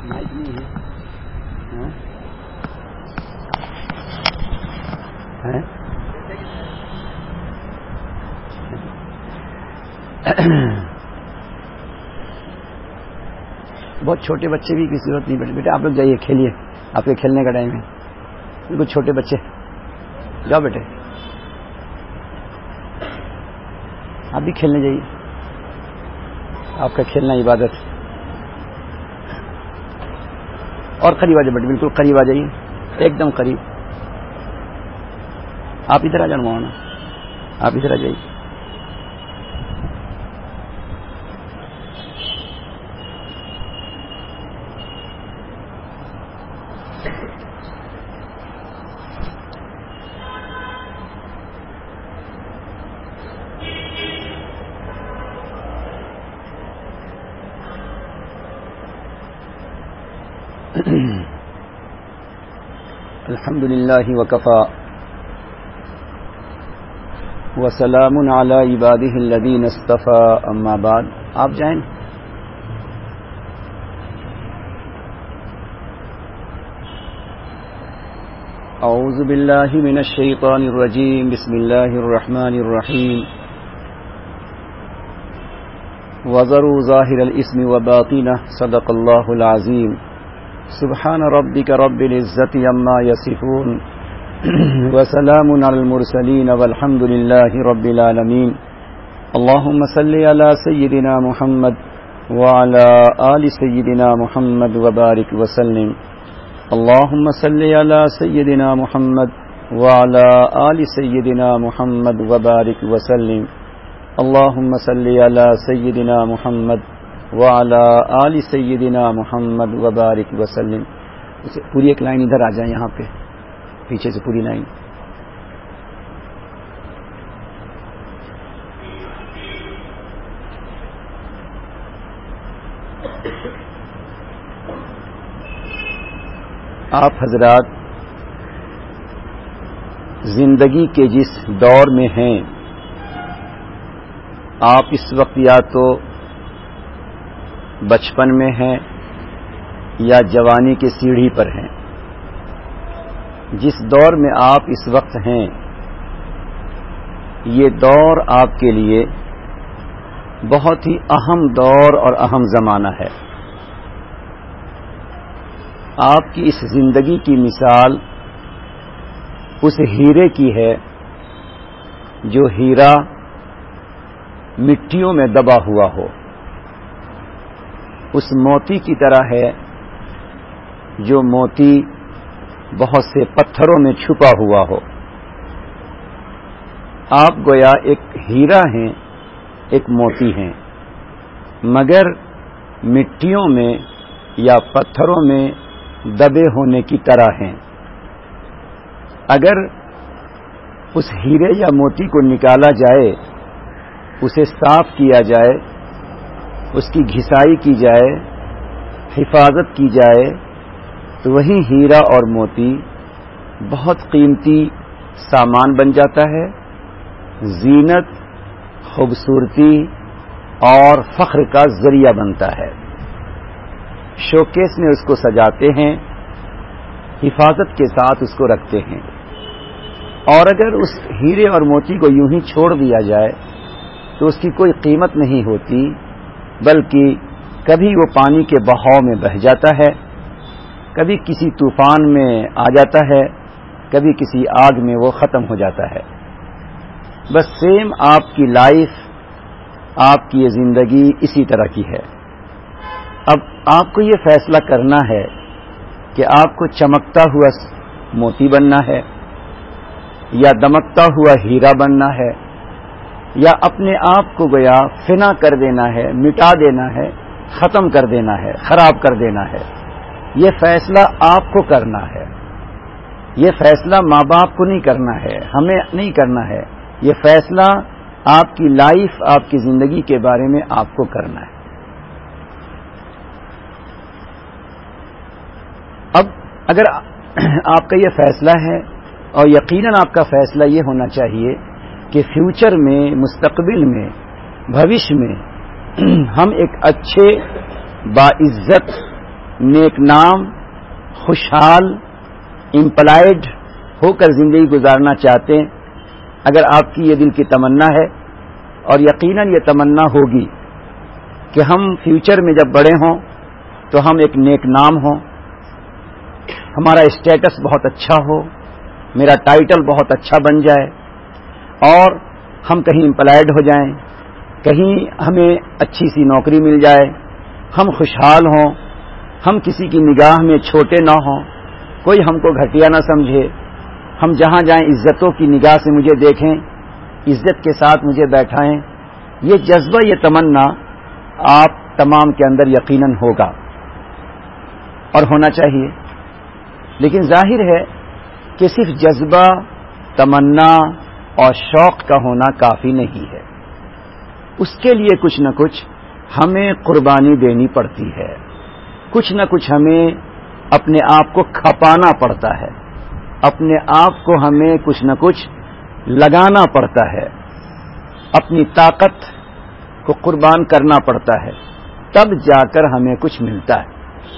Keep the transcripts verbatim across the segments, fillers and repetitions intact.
Mic نہیں ہے بہت چھوٹے بچے بھی کی ضرورت نہیں بیٹے بیٹے آپ لوگ جائیے کھیلیے, آپ کے کھیلنے کا ٹائم ہے. بالکل چھوٹے بچے جاؤ بیٹے, آپ بھی کھیلنے جائیے, آپ کا کھیلنا عبادت. اور قریب آ جائیے بیٹے, بالکل قریب آ جائیے, ایک دم قریب. آپ ادھر آ جانا مولانا, آپ ادھر آ جائیے. الحمد للہ وکفا وسلام علی عبادہ الذین اصطفى, اما بعد. آپ جائیں. اعوذ باللہ من الشیطان الرجیم, بسم اللہ الرحمن الرحیم. وذروا ظاہر الاسم وباطنہ, صدق اللہ العظیم. سبحان ربک رب العزت عما یصفون وسلام علی المرسلین والحمد للہ رب العالمین. اللہم صلی علی سیدنا محمد وعلی آل سیدنا محمد وبارک وسلم. اللہم صلی علی سیدنا محمد وعلی آل سیدنا محمد وبارک وسلم. اللہم صلی علی سیدنا محمد وعلی آل سیدنا محمد وبارک وسلم. پوری ایک لائن ادھر آ جائیں, یہاں پہ پیچھے سے پوری لائن. آپ حضرات زندگی کے جس دور میں ہیں, آپ اس وقت یا تو بچپن میں ہیں یا جوانی کی سیڑھی پر ہیں. جس دور میں آپ اس وقت ہیں, یہ دور آپ کے لیے بہت ہی اہم دور اور اہم زمانہ ہے. آپ کی اس زندگی کی مثال اس ہیرے کی ہے جو ہیرا مٹیوں میں دبا ہوا ہو, اس موتی کی طرح ہے جو موتی بہت سے پتھروں میں چھپا ہوا ہو. آپ گویا ایک ہیرا ہیں, ایک موتی ہیں, مگر مٹیوں میں یا پتھروں میں دبے ہونے کی طرح ہیں. اگر اس ہیرے یا موتی کو نکالا جائے, اسے صاف کیا جائے, اس کی گھسائی کی جائے, حفاظت کی جائے, تو وہی ہیرا اور موتی بہت قیمتی سامان بن جاتا ہے, زینت, خوبصورتی اور فخر کا ذریعہ بنتا ہے. شوکیس میں اس کو سجاتے ہیں, حفاظت کے ساتھ اس کو رکھتے ہیں. اور اگر اس ہیرے اور موتی کو یوں ہی چھوڑ دیا جائے تو اس کی کوئی قیمت نہیں ہوتی, بلکہ کبھی وہ پانی کے بہاؤ میں بہہ جاتا ہے, کبھی کسی طوفان میں آ جاتا ہے, کبھی کسی آگ میں وہ ختم ہو جاتا ہے. بس سیم آپ کی لائف, آپ کی یہ زندگی اسی طرح کی ہے. اب آپ کو یہ فیصلہ کرنا ہے کہ آپ کو چمکتا ہوا موتی بننا ہے یا دمکتا ہوا ہیرا بننا ہے, یا اپنے آپ کو گویا فنا کر دینا ہے, مٹا دینا ہے, ختم کر دینا ہے, خراب کر دینا ہے. یہ فیصلہ آپ کو کرنا ہے. یہ فیصلہ ماں باپ کو نہیں کرنا ہے, ہمیں نہیں کرنا ہے. یہ فیصلہ آپ کی لائف, آپ کی زندگی کے بارے میں آپ کو کرنا ہے. اب اگر آپ کا یہ فیصلہ ہے, اور یقیناً آپ کا فیصلہ یہ ہونا چاہیے کہ فیوچر میں, مستقبل میں, بھوش میں ہم ایک اچھے باعزت نیک نام، خوشحال، امپلائڈ ہو کر زندگی گزارنا چاہتے ہیں، اگر آپ کی یہ دل کی تمنا ہے، اور یقیناً یہ تمنا ہوگی کہ ہم فیوچر میں جب بڑے ہوں تو ہم ایک نیک نام ہوں، ہمارا اسٹیٹس بہت اچھا ہو، میرا ٹائٹل بہت اچھا بن جائے، اور ہم کہیں امپلائڈ ہو جائیں، کہیں ہمیں اچھی سی نوکری مل جائے، ہم خوشحال ہوں، ہم کسی کی نگاہ میں چھوٹے نہ ہوں، کوئی ہم کو گھٹیا نہ سمجھے، ہم جہاں جائیں عزتوں کی نگاہ سے مجھے دیکھیں، عزت کے ساتھ مجھے بیٹھائیں، یہ جذبہ، یہ تمنا آپ تمام کے اندر یقیناً ہوگا اور ہونا چاہیے. لیکن ظاہر ہے کہ صرف جذبہ، تمنا اور شوق کا ہونا کافی نہیں ہے. اس کے لیے کچھ نہ کچھ ہمیں قربانی دینی پڑتی ہے، کچھ نہ کچھ ہمیں اپنے آپ کو کھپانا پڑتا ہے، اپنے آپ کو ہمیں کچھ نہ کچھ لگانا پڑتا ہے، اپنی طاقت کو قربان کرنا پڑتا ہے، تب جا کر ہمیں کچھ ملتا ہے.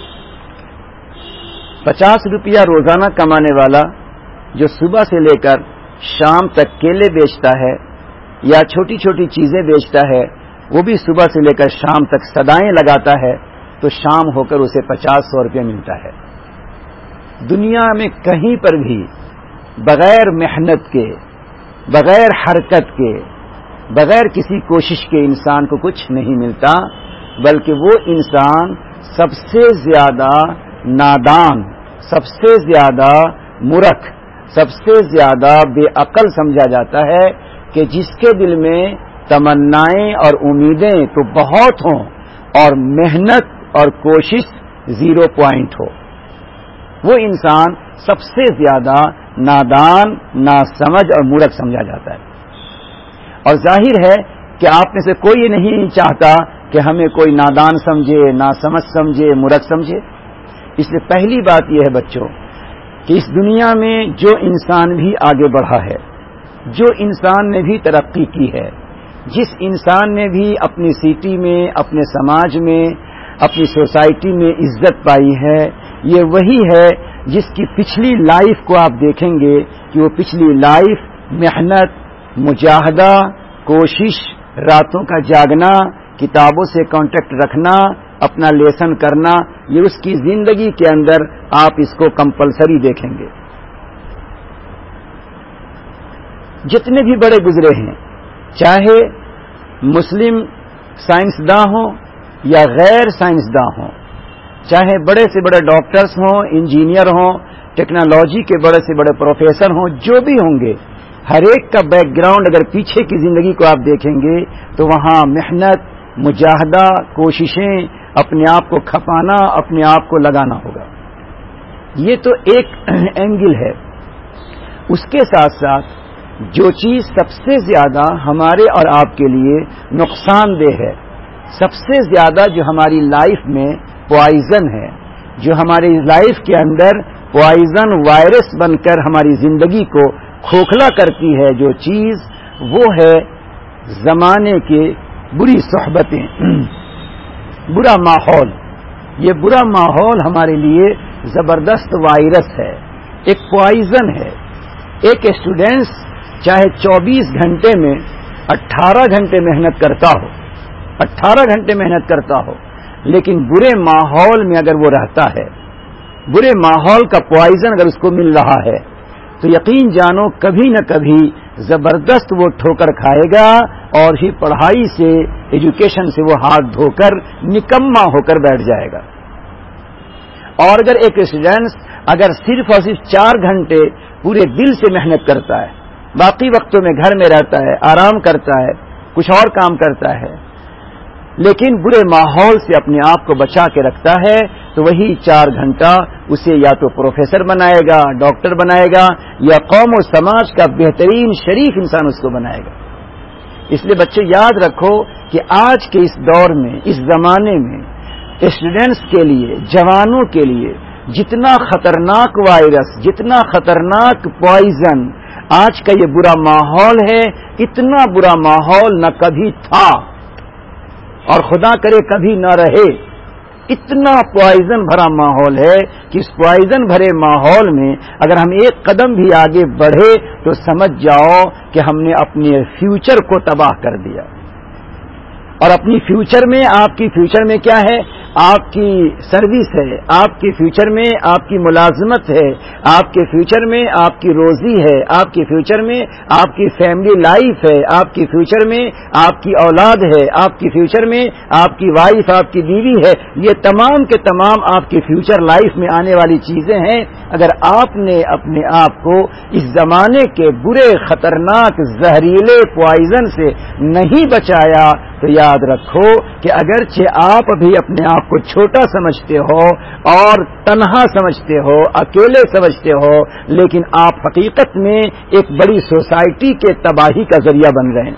پچاس روپیہ روزانہ کمانے والا جو صبح سے لے کر شام تک کیلے بیچتا ہے یا چھوٹی چھوٹی چیزیں بیچتا ہے، وہ بھی صبح سے لے کر شام تک صدائیں لگاتا ہے، تو شام ہو کر اسے پچاس سو روپے ملتا ہے. دنیا میں کہیں پر بھی بغیر محنت کے، بغیر حرکت کے، بغیر کسی کوشش کے انسان کو کچھ نہیں ملتا، بلکہ وہ انسان سب سے زیادہ نادان، سب سے زیادہ مورخ، سب سے زیادہ بے عقل سمجھا جاتا ہے کہ جس کے دل میں تمنائیں اور امیدیں تو بہت ہوں اور محنت اور کوشش زیرو پوائنٹ ہو، وہ انسان سب سے زیادہ نادان، ناسمجھ اور مورخ سمجھا جاتا ہے. اور ظاہر ہے کہ آپ میں سے کوئی یہ نہیں چاہتا کہ ہمیں کوئی نادان سمجھے، ناسمجھ سمجھے، مورخ سمجھے. اس لیے پہلی بات یہ ہے بچوں کہ اس دنیا میں جو انسان بھی آگے بڑھا ہے، جو انسان نے بھی ترقی کی ہے، جس انسان نے بھی اپنی سٹی میں، اپنے سماج میں، اپنی سوسائٹی میں عزت پائی ہے، یہ وہی ہے جس کی پچھلی لائف کو آپ دیکھیں گے کہ وہ پچھلی لائف محنت، مجاہدہ، کوشش، راتوں کا جاگنا، کتابوں سے کانٹیکٹ رکھنا، اپنا لیسن کرنا، یہ اس کی زندگی کے اندر آپ اس کو کمپلسری دیکھیں گے. جتنے بھی بڑے گزرے ہیں، چاہے مسلم سائنسداں ہوں یا غیر سائنسداں ہوں، چاہے بڑے سے بڑے ڈاکٹرز ہوں، انجینئر ہوں، ٹیکنالوجی کے بڑے سے بڑے پروفیسر ہوں، جو بھی ہوں گے، ہر ایک کا بیک گراؤنڈ اگر پیچھے کی زندگی کو آپ دیکھیں گے تو وہاں محنت، مجاہدہ، کوششیں، اپنے آپ کو کھپانا، اپنے آپ کو لگانا ہوگا. یہ تو ایک اینگل ہے. اس کے ساتھ ساتھ جو چیز سب سے زیادہ ہمارے اور آپ کے لیے نقصان دہ ہے، سب سے زیادہ جو ہماری لائف میں پوائزن ہے، جو ہماری لائف کے اندر پوائزن وائرس بن کر ہماری زندگی کو کھوکھلا کرتی ہے، جو چیز وہ ہے زمانے کے بری صحبتیں، برا ماحول. یہ برا ماحول ہمارے لیے زبردست وائرس ہے، ایک پوائزن ہے. ایک اسٹوڈنٹ چاہے چوبیس گھنٹے میں اٹھارہ گھنٹے محنت کرتا ہو، اٹھارہ گھنٹے محنت کرتا ہو، لیکن برے ماحول میں اگر وہ رہتا ہے، برے ماحول کا پوائزن اگر اس کو مل رہا ہے، تو یقین جانو کبھی نہ کبھی زبردست وہ ٹھوکر کھائے گا اور ہی پڑھائی سے، ایجوکیشن سے وہ ہاتھ دھو کر نکما ہو کر بیٹھ جائے گا. اور اگر ایک اسٹوڈنٹ اگر صرف اور صرف چار گھنٹے پورے دل سے محنت کرتا ہے، باقی وقتوں میں گھر میں رہتا ہے، آرام کرتا ہے، کچھ اور کام کرتا ہے، لیکن برے ماحول سے اپنے آپ کو بچا کے رکھتا ہے، تو وہی چار گھنٹہ اسے یا تو پروفیسر بنائے گا، ڈاکٹر بنائے گا، یا قوم و سماج کا بہترین شریف انسان اس کو بنائے گا. اس لیے بچے یاد رکھو کہ آج کے اس دور میں، اس زمانے میں اسٹوڈنٹس کے لیے، جوانوں کے لیے جتنا خطرناک وائرس، جتنا خطرناک پوائزن آج کا یہ برا ماحول ہے، اتنا برا ماحول نہ کبھی تھا اور خدا کرے کبھی نہ رہے. اتنا پوائزن بھرا ماحول ہے کہ اس پوائزن بھرے ماحول میں اگر ہم ایک قدم بھی آگے بڑھے تو سمجھ جاؤ کہ ہم نے اپنے فیوچر کو تباہ کر دیا. اور اپنی فیوچر میں آپ کی فیوچر میں کیا ہے؟ آپ کی سروس ہے، آپ کے فیوچر میں آپ کی ملازمت ہے، آپ کے فیوچر میں آپ کی روزی ہے، آپ کے فیوچر میں آپ کی فیملی لائف ہے، آپ کی فیوچر میں آپ کی اولاد ہے، آپ کی فیوچر میں آپ کی وائف، آپ کی بیوی ہے. یہ تمام کے تمام آپ کی فیوچر لائف میں آنے والی چیزیں ہیں. اگر آپ نے اپنے آپ کو اس زمانے کے برے خطرناک زہریلے پوائزن سے نہیں بچایا تو یاد رکھو کہ اگرچہ آپ ابھی اپنے آپ کو چھوٹا سمجھتے ہو اور تنہا سمجھتے ہو، اکیلے سمجھتے ہو، لیکن آپ حقیقت میں ایک بڑی سوسائٹی کے تباہی کا ذریعہ بن رہے ہیں.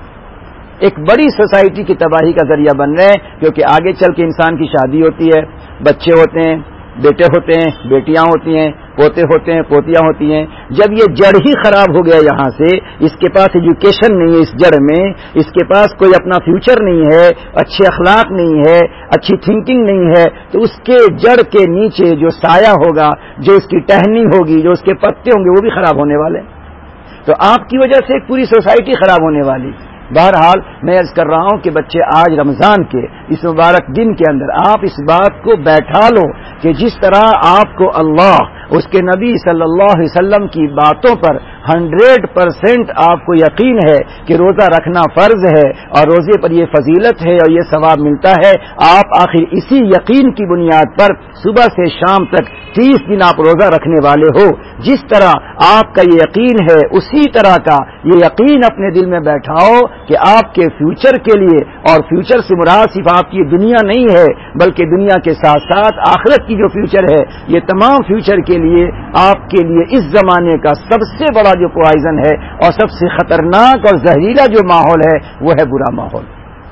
ایک بڑی سوسائٹی کی تباہی کا ذریعہ بن رہے ہیں، کیونکہ آگے چل کے انسان کی شادی ہوتی ہے، بچے ہوتے ہیں، بیٹے ہوتے ہیں، بیٹیاں ہوتی ہیں، پوتے ہوتے ہیں، پوتیاں ہوتی ہیں. جب یہ جڑ ہی خراب ہو گیا یہاں سے، اس کے پاس ایجوکیشن نہیں ہے، اس جڑ میں اس کے پاس کوئی اپنا فیوچر نہیں ہے، اچھے اخلاق نہیں ہے، اچھی تھنکنگ نہیں ہے، تو اس کے جڑ کے نیچے جو سایہ ہوگا، جو اس کی ٹہنی ہوگی، جو اس کے پتے ہوں گے، وہ بھی خراب ہونے والے. تو آپ کی وجہ سے ایک پوری سوسائٹی خراب ہونے والی. بہرحال میں عرض کر رہا ہوں کہ بچے آج رمضان کے اس مبارک دن کے اندر آپ اس بات کو بیٹھا لو کہ جس طرح آپ کو اللہ اس کے نبی صلی اللہ علیہ وسلم کی باتوں پر ہنڈریڈ پرسینٹ آپ کو یقین ہے کہ روزہ رکھنا فرض ہے اور روزے پر یہ فضیلت ہے اور یہ ثواب ملتا ہے. آپ آخر اسی یقین کی بنیاد پر صبح سے شام تک تیس دن آپ روزہ رکھنے والے ہو. جس طرح آپ کا یہ یقین ہے اسی طرح کا یہ یقین اپنے دل میں بیٹھاؤ کہ آپ کے فیوچر کے لیے، اور فیوچر سے مراد صرف آپ کی دنیا نہیں ہے بلکہ دنیا کے ساتھ ساتھ آخرت کی جو فیوچر ہے، یہ تمام فیوچر کے لیے آپ کے لیے اس زمانے کا سب سے بڑا جو پوائزن ہے اور سب سے خطرناک اور زہریلا جو ماحول ہے وہ ہے برا ماحول.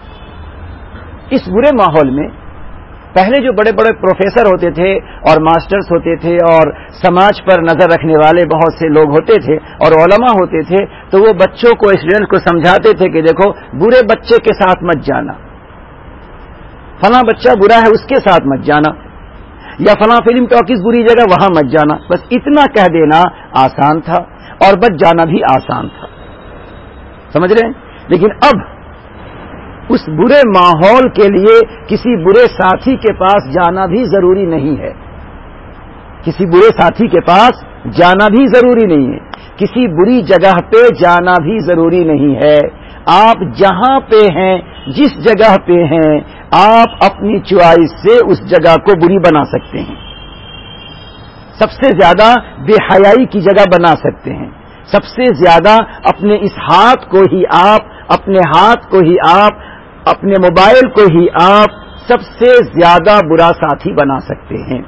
اس برے ماحول میں پہلے جو بڑے بڑے پروفیسر ہوتے تھے اور ماسٹرز ہوتے تھے اور سماج پر نظر رکھنے والے بہت سے لوگ ہوتے تھے اور علماء ہوتے تھے، تو وہ بچوں کو، اسٹوڈنٹس کو سمجھاتے تھے کہ دیکھو برے بچے کے ساتھ مت جانا، فلاں بچہ برا ہے اس کے ساتھ مت جانا، یا فلاں فلم ٹاکیز بری جگہ وہاں مت جانا. بس اتنا کہہ دینا آسان تھا اور بچ جانا بھی آسان تھا. سمجھ رہے ہیں؟ لیکن اب اس برے ماحول کے لیے کسی برے ساتھی کے پاس جانا بھی ضروری نہیں ہے. کسی برے ساتھی کے پاس جانا بھی ضروری نہیں ہے. کسی بری جگہ پہ جانا بھی ضروری نہیں ہے. آپ جہاں پہ ہیں، جس جگہ پہ ہیں، آپ اپنی چوائس سے اس جگہ کو بری بنا سکتے ہیں. سب سے زیادہ بے حیائی کی جگہ بنا سکتے ہیں. سب سے زیادہ اپنے اس ہاتھ کو ہی آپ، اپنے ہاتھ کو ہی آپ، اپنے موبائل کو ہی آپ سب سے زیادہ برا ساتھی بنا سکتے ہیں.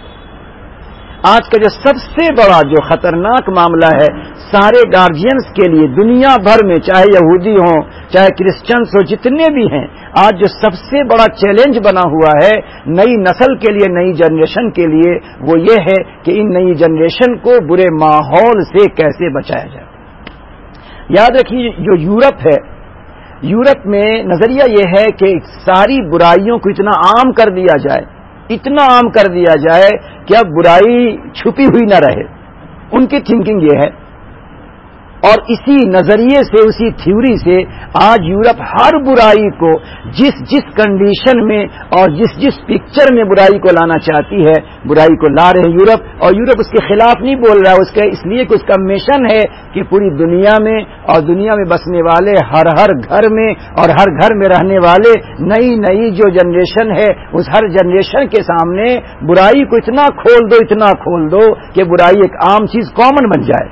آج کا جو سب سے بڑا جو خطرناک معاملہ ہے سارے گارجینز کے لیے دنیا بھر میں، چاہے یہودی ہوں چاہے کرسچنس ہو، جتنے بھی ہیں، آج جو سب سے بڑا چیلنج بنا ہوا ہے نئی نسل کے لیے، نئی جنریشن کے لیے، وہ یہ ہے کہ ان نئی جنریشن کو برے ماحول سے کیسے بچایا جائے. یاد رکھیے جو یورپ ہے، یورپ میں نظریہ یہ ہے کہ ساری برائیوں کو اتنا عام کر دیا جائے، اتنا عام کر دیا جائے کہ اب برائی چھپی ہوئی نہ رہے. ان کی تھنکنگ یہ ہے، اور اسی نظریے سے، اسی تھیوری سے آج یورپ ہر برائی کو جس جس کنڈیشن میں اور جس جس پکچر میں برائی کو لانا چاہتی ہے، برائی کو لا رہے ہیں یورپ. اور یورپ اس کے خلاف نہیں بول رہا ہے، اس کے اس لیے کہ اس کا مشن ہے کہ پوری دنیا میں اور دنیا میں بسنے والے ہر ہر گھر میں اور ہر گھر میں رہنے والے نئی نئی جو جنریشن ہے، اس ہر جنریشن کے سامنے برائی کو اتنا کھول دو، اتنا کھول دو کہ برائی ایک عام چیز، کامن بن جائے.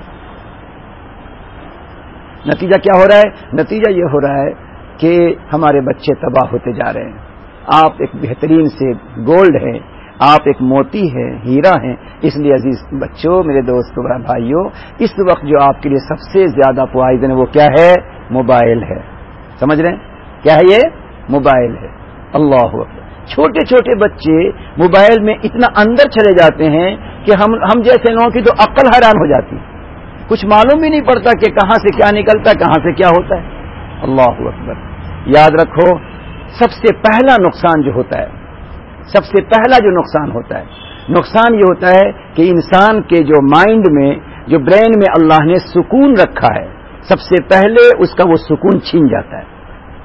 نتیجہ کیا ہو رہا ہے؟ نتیجہ یہ ہو رہا ہے کہ ہمارے بچے تباہ ہوتے جا رہے ہیں. آپ ایک بہترین سے گولڈ ہیں، آپ ایک موتی ہیں، ہیرا ہیں. اس لیے عزیز بچوں، میرے دوستوں، بھائیوں، اس وقت جو آپ کے لیے سب سے زیادہ پوائزن ہے وہ کیا ہے؟ موبائل ہے. سمجھ رہے ہیں کیا ہے؟ یہ موبائل ہے. اللہ اکبر. چھوٹے چھوٹے بچے موبائل میں اتنا اندر چلے جاتے ہیں کہ ہم ہم جیسے لوگوں کی تو عقل حیران ہو جاتی ہے. کچھ معلوم بھی نہیں پڑتا کہ کہاں سے کیا نکلتا ہے، کہاں سے کیا ہوتا ہے. اللہ اکبر. یاد رکھو، سب سے پہلا نقصان جو ہوتا ہے سب سے پہلا جو نقصان ہوتا ہے، نقصان یہ ہوتا ہے کہ انسان کے جو مائنڈ میں، جو برین میں اللہ نے سکون رکھا ہے، سب سے پہلے اس کا وہ سکون چھین جاتا ہے۔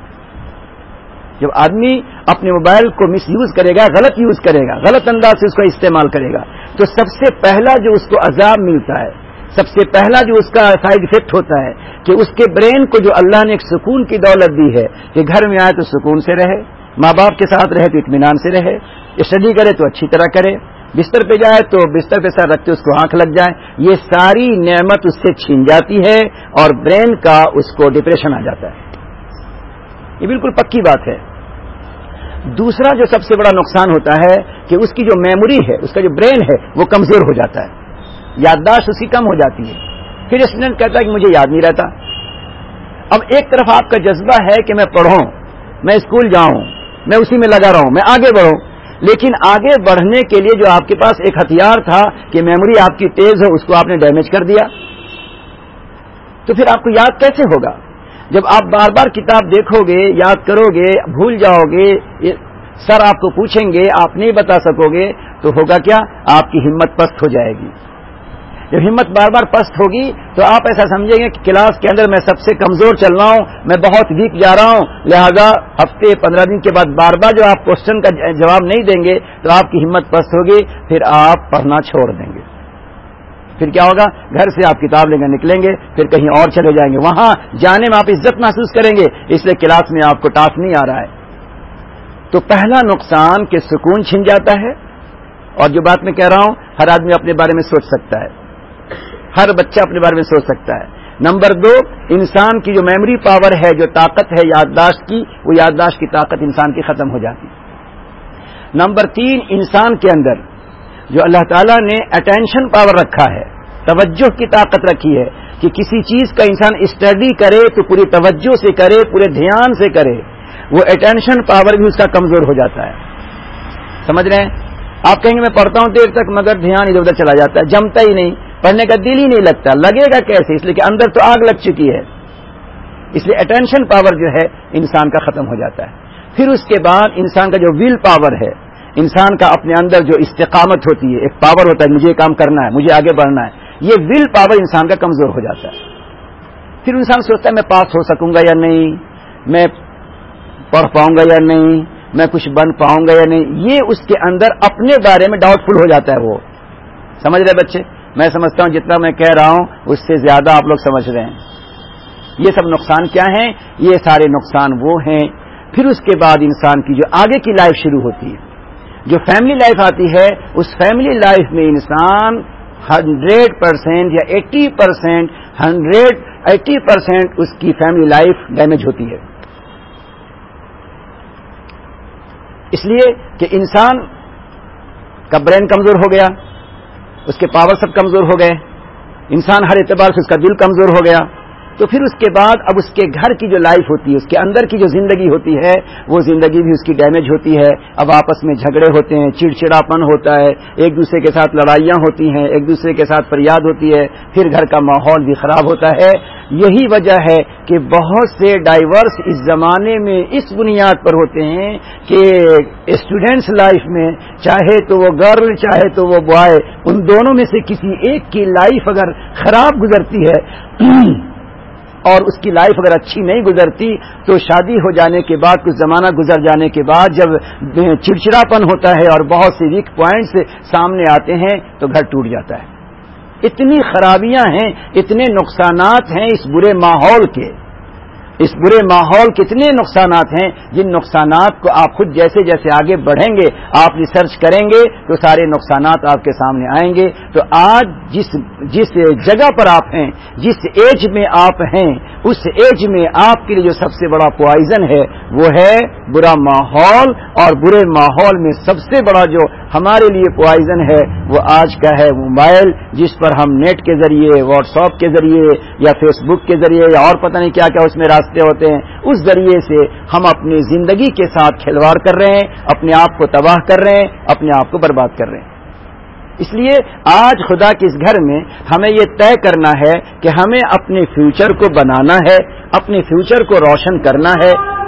جب آدمی اپنے موبائل کو مس یوز کرے گا، غلط یوز کرے گا، غلط انداز سے اس کا استعمال کرے گا، تو سب سے پہلا جو اس کو عذاب ملتا ہے، سب سے پہلا جو اس کا سائیڈ افیکٹ ہوتا ہے کہ اس کے برین کو جو اللہ نے ایک سکون کی دولت دی ہے کہ گھر میں آئے تو سکون سے رہے، ماں باپ کے ساتھ رہے تو اطمینان سے رہے، اسٹڈی کرے تو اچھی طرح کرے، بستر پہ جائے تو بستر پہ سر رکھتے اس کو آنکھ لگ جائے، یہ ساری نعمت اس سے چھین جاتی ہے اور برین کا اس کو ڈپریشن آ جاتا ہے۔ یہ بالکل پکی بات ہے۔ دوسرا جو سب سے بڑا نقصان ہوتا ہے کہ اس کی جو میموری ہے، اس کا جو برین ہے وہ کمزور ہو جاتا ہے، یادداشت اس کی کم ہو جاتی ہے۔ پھر اسٹوڈنٹ کہتا ہے کہ مجھے یاد نہیں رہتا۔ اب ایک طرف آپ کا جذبہ ہے کہ میں پڑھوں، میں اسکول جاؤں، میں اسی میں لگا رہوں، میں آگے بڑھوں، لیکن آگے بڑھنے کے لیے جو آپ کے پاس ایک ہتھیار تھا کہ میموری آپ کی تیز ہو، اس کو آپ نے ڈیمیج کر دیا، تو پھر آپ کو یاد کیسے ہوگا؟ جب آپ بار بار کتاب دیکھو گے، یاد کرو گے، بھول جاؤ گے، سر آپ کو پوچھیں گے، آپ نہیں بتا سکو گے، تو ہوگا کیا؟ آپ کی ہمت پست ہو جائے گی۔ جب ہمت بار بار پست ہوگی تو آپ ایسا سمجھیں گے کہ کلاس کے اندر میں سب سے کمزور چل رہا ہوں، میں بہت ویک جا رہا ہوں، لہذا ہفتے پندرہ دن کے بعد بار بار جو آپ کوشچن کا جواب نہیں دیں گے تو آپ کی ہمت پست ہوگی، پھر آپ پڑھنا چھوڑ دیں گے۔ پھر کیا ہوگا؟ گھر سے آپ کتاب لے کر نکلیں گے، پھر کہیں اور چلے جائیں گے، وہاں جانے میں آپ عزت محسوس کریں گے، اس لیے کلاس میں آپ کو ٹاسک نہیں آ رہا ہے۔ تو پہلا نقصان کہ سکون چھن جاتا ہے، اور جو بات میں کہہ رہا ہوں ہر آدمی اپنے بارے میں سوچ سکتا ہے، ہر بچہ اپنے بارے میں سوچ سکتا ہے۔ نمبر دو، انسان کی جو میموری پاور ہے، جو طاقت ہے یادداشت کی، وہ یادداشت کی طاقت انسان کی ختم ہو جاتی۔ نمبر تین، انسان کے اندر جو اللہ تعالیٰ نے اٹینشن پاور رکھا ہے، توجہ کی طاقت رکھی ہے کہ کسی چیز کا انسان اسٹڈی کرے تو پوری توجہ سے کرے، پورے دھیان سے کرے، وہ اٹینشن پاور بھی اس کا کمزور ہو جاتا ہے۔ سمجھ رہے ہیں؟ آپ کہیں گے میں پڑھتا ہوں دیر تک مگر دھیان ادھر ادھر چلا جاتا ہے، جمتا ہی نہیں، پڑھنے کا دل ہی نہیں لگتا، لگے گا کیسے؟ اس لیے کہ اندر تو آگ لگ چکی ہے۔ اس لیے اٹینشن پاور جو ہے انسان کا ختم ہو جاتا ہے۔ پھر اس کے بعد انسان کا جو ول پاور ہے، انسان کا اپنے اندر جو استقامت ہوتی ہے، ایک پاور ہوتا ہے مجھے کام کرنا ہے، مجھے آگے بڑھنا ہے، یہ ول پاور انسان کا کمزور ہو جاتا ہے۔ پھر انسان سوچتا ہے میں پاس ہو سکوں گا یا نہیں، میں پڑھ پاؤں گا یا نہیں، میں کچھ بن پاؤں گا یا نہیں، یہ اس کے اندر اپنے بارے میں ڈاؤٹ فل ہو جاتا ہے۔ وہ سمجھ رہے بچے؟ میں سمجھتا ہوں جتنا میں کہہ رہا ہوں اس سے زیادہ آپ لوگ سمجھ رہے ہیں۔ یہ سب نقصان کیا ہیں؟ یہ سارے نقصان وہ ہیں۔ پھر اس کے بعد انسان کی جو آگے کی لائف شروع ہوتی ہے، جو فیملی لائف آتی ہے، اس فیملی لائف میں انسان ہنڈریڈ پرسینٹ یا eighty percent hundred eighty percent اس کی فیملی لائف ڈیمیج ہوتی ہے، اس لیے کہ انسان کا برین کمزور ہو گیا، اس کے پاور سب کمزور ہو گئے، انسان ہر اعتبار سے اس کا دل کمزور ہو گیا، تو پھر اس کے بعد اب اس کے گھر کی جو لائف ہوتی ہے، اس کے اندر کی جو زندگی ہوتی ہے، وہ زندگی بھی اس کی ڈیمیج ہوتی ہے۔ اب آپس میں جھگڑے ہوتے ہیں، چڑچڑاپن ہوتا ہے، ایک دوسرے کے ساتھ لڑائیاں ہوتی ہیں، ایک دوسرے کے ساتھ فریاد ہوتی ہے، پھر گھر کا ماحول بھی خراب ہوتا ہے۔ یہی وجہ ہے کہ بہت سے ڈائیورس اس زمانے میں اس بنیاد پر ہوتے ہیں کہ اسٹوڈینٹس لائف میں چاہے تو وہ گرل چاہے تو وہ بوائے، ان دونوں میں سے کسی ایک کی لائف اگر خراب گزرتی ہے اور اس کی لائف اگر اچھی نہیں گزرتی تو شادی ہو جانے کے بعد، کچھ زمانہ گزر جانے کے بعد جب چڑچڑاپن ہوتا ہے اور بہت سے ویک پوائنٹس سامنے آتے ہیں تو گھر ٹوٹ جاتا ہے۔ اتنی خرابیاں ہیں، اتنے نقصانات ہیں اس برے ماحول کے، اس برے ماحول کے اتنے نقصانات ہیں جن نقصانات کو آپ خود جیسے جیسے آگے بڑھیں گے، آپ ریسرچ کریں گے تو سارے نقصانات آپ کے سامنے آئیں گے۔ تو آج جس جس جگہ پر آپ ہیں، جس ایج میں آپ ہیں، اس ایج میں آپ کے لیے جو سب سے بڑا پوائزن ہے وہ ہے برا ماحول، اور برے ماحول میں سب سے بڑا جو ہمارے لیے پوائزن ہے وہ آج کا ہے موبائل، جس پر ہم نیٹ کے ذریعے، واٹس ایپ کے ذریعے یا فیس بک کے ذریعے یا اور پتہ نہیں کیا کیا اس میں راستے ہوتے ہیں، اس ذریعے سے ہم اپنی زندگی کے ساتھ کھلواڑ کر رہے ہیں، اپنے آپ کو تباہ کر رہے ہیں، اپنے آپ کو برباد کر رہے ہیں۔ اس لیے آج خدا کے اس گھر میں ہمیں یہ طے کرنا ہے کہ ہمیں اپنے فیوچر کو بنانا ہے، اپنے فیوچر کو روشن کرنا ہے،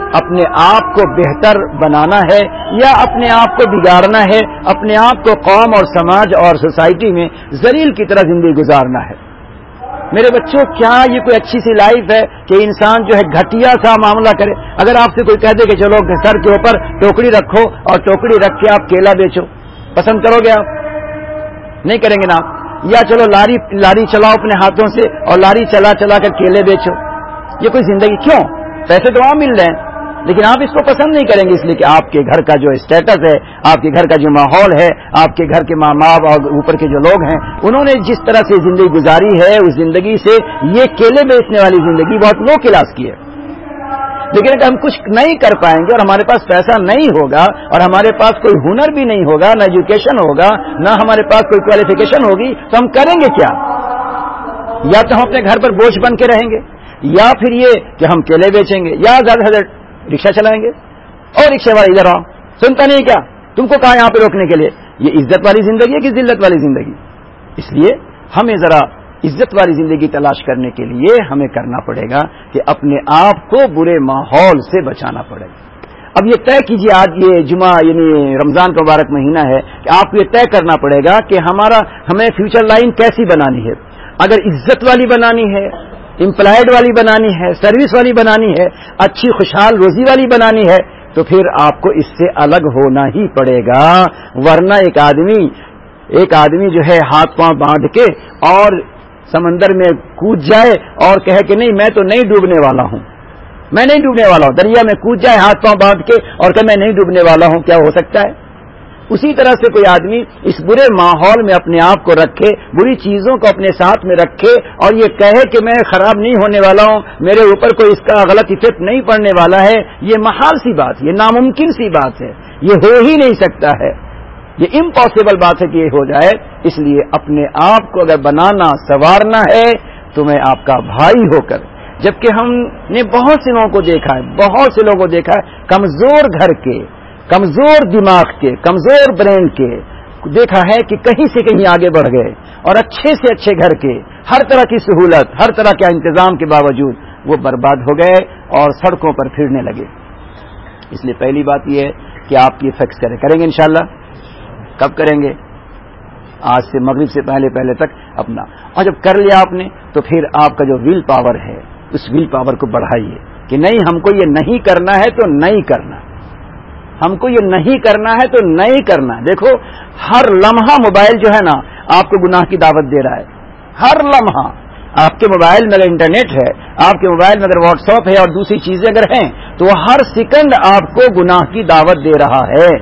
اپنے آپ کو بہتر بنانا ہے یا اپنے آپ کو بگاڑنا ہے، اپنے آپ کو قوم اور سماج اور سوسائٹی میں ذلیل کی طرح زندگی گزارنا ہے۔ میرے بچوں، کیا یہ کوئی اچھی سی لائف ہے کہ انسان جو ہے گھٹیا سا معاملہ کرے؟ اگر آپ سے کوئی کہہ دے کہ چلو سر کے اوپر ٹوکری رکھو اور ٹوکری رکھ کے آپ کیلا بیچو، پسند کرو گے آپ؟ نہیں کریں گے نا آپ؟ یا چلو لاری لاری چلاؤ اپنے ہاتھوں سے اور لاری چلا چلا کر کیلے بیچو، یہ کوئی زندگی؟ کیوں؟ پیسے تو وہاں مل رہے ہیں، لیکن آپ اس کو پسند نہیں کریں گے، اس لیے کہ آپ کے گھر کا جو اسٹیٹس ہے، آپ کے گھر کا جو ماحول ہے، آپ کے گھر کے ماں باپ اور اوپر کے جو لوگ ہیں، انہوں نے جس طرح سے زندگی گزاری ہے، اس زندگی سے یہ کیلے بیچنے والی زندگی بہت لو کلاس کی ہے۔ لیکن اگر ہم کچھ نہیں کر پائیں گے اور ہمارے پاس پیسہ نہیں ہوگا اور ہمارے پاس کوئی ہنر بھی نہیں ہوگا، نہ ایجوکیشن ہوگا، نہ ہمارے پاس کوئی کوالیفیکیشن ہوگی، تو ہم کریں گے کیا؟ یا تو ہم اپنے گھر پر بوجھ بن کے رہیں گے، یا پھر یہ کہ ہم کیلے بیچیں گے، یا زیادہ سے زیادہ رکشہ چلائیں گے۔ اور رکشے والا ادھر آؤ، سنتا نہیں کیا؟ تم کو کہا یہاں پہ روکنے کے لیے؟ یہ عزت والی زندگی ہے کہ ذلت والی زندگی؟ اس لیے ہمیں ذرا عزت والی زندگی تلاش کرنے کے لیے ہمیں کرنا پڑے گا کہ اپنے آپ کو برے ماحول سے بچانا پڑے گا۔ اب یہ طے کیجیے، آج یہ جمعہ یعنی رمضان کا مبارک مہینہ ہے، کہ آپ کو یہ طے کرنا پڑے گا کہ ہمارا ہمیں فیوچر لائن کیسی بنانی ہے۔ اگر عزت والی بنانی ہے، امپلائڈ والی بنانی ہے، سروس والی بنانی ہے، اچھی خوشحال روزی والی بنانی ہے، تو پھر آپ کو اس سے الگ ہونا ہی پڑے گا، ورنہ ایک آدمی ایک آدمی جو ہے ہاتھ پاؤں باندھ کے اور سمندر میں کود جائے اور کہے کہ نہیں میں تو نہیں ڈوبنے والا ہوں، میں نہیں ڈوبنے والا ہوں، دریا میں کود جائے ہاتھ پاؤں باندھ کے اور کہ میں نہیں ڈوبنے والا ہوں، کیا ہو سکتا ہے؟ اسی طرح سے کوئی آدمی اس برے ماحول میں اپنے آپ کو رکھے، بری چیزوں کو اپنے ساتھ میں رکھے اور یہ کہے کہ میں خراب نہیں ہونے والا ہوں، میرے اوپر کوئی اس کا غلط افیکٹ نہیں پڑنے والا ہے، یہ محال سی بات، یہ ناممکن سی بات ہے، یہ ہو ہی نہیں سکتا ہے، یہ امپاسبل بات ہے کہ یہ ہو جائے۔ اس لیے اپنے آپ کو اگر بنانا سنوارنا ہے تو میں آپ کا بھائی ہو کر، جبکہ ہم نے بہت سے لوگوں کو دیکھا ہے، بہت سے لوگوں کو دیکھا ہے کمزور گھر کے، کمزور دماغ کے، کمزور برین کے، دیکھا ہے کہ کہیں سے کہیں آگے بڑھ گئے اور اچھے سے اچھے گھر کے، ہر طرح کی سہولت، ہر طرح کے انتظام کے باوجود وہ برباد ہو گئے اور سڑکوں پر پھرنے لگے۔ اس لیے پہلی بات یہ ہے کہ آپ یہ فکس کریں کریں گے انشاءاللہ۔ کب کریں گے؟ آج سے مغرب سے پہلے پہلے تک اپنا، اور جب کر لیا آپ نے تو پھر آپ کا جو ول پاور ہے اس ول پاور کو بڑھائیے کہ نہیں ہم کو یہ نہیں کرنا ہے تو نہیں کرنا، ہم کو یہ نہیں کرنا ہے تو نہیں کرنا۔ دیکھو ہر لمحہ موبائل جو ہے نا آپ کو گناہ کی دعوت دے رہا ہے، ہر لمحہ آپ کے موبائل میں اگر انٹرنیٹ ہے، آپ کے موبائل میں اگر واٹس ایپ ہے اور دوسری چیزیں اگر ہیں تو وہ ہر سیکنڈ آپ کو گناہ کی دعوت دے رہا ہے۔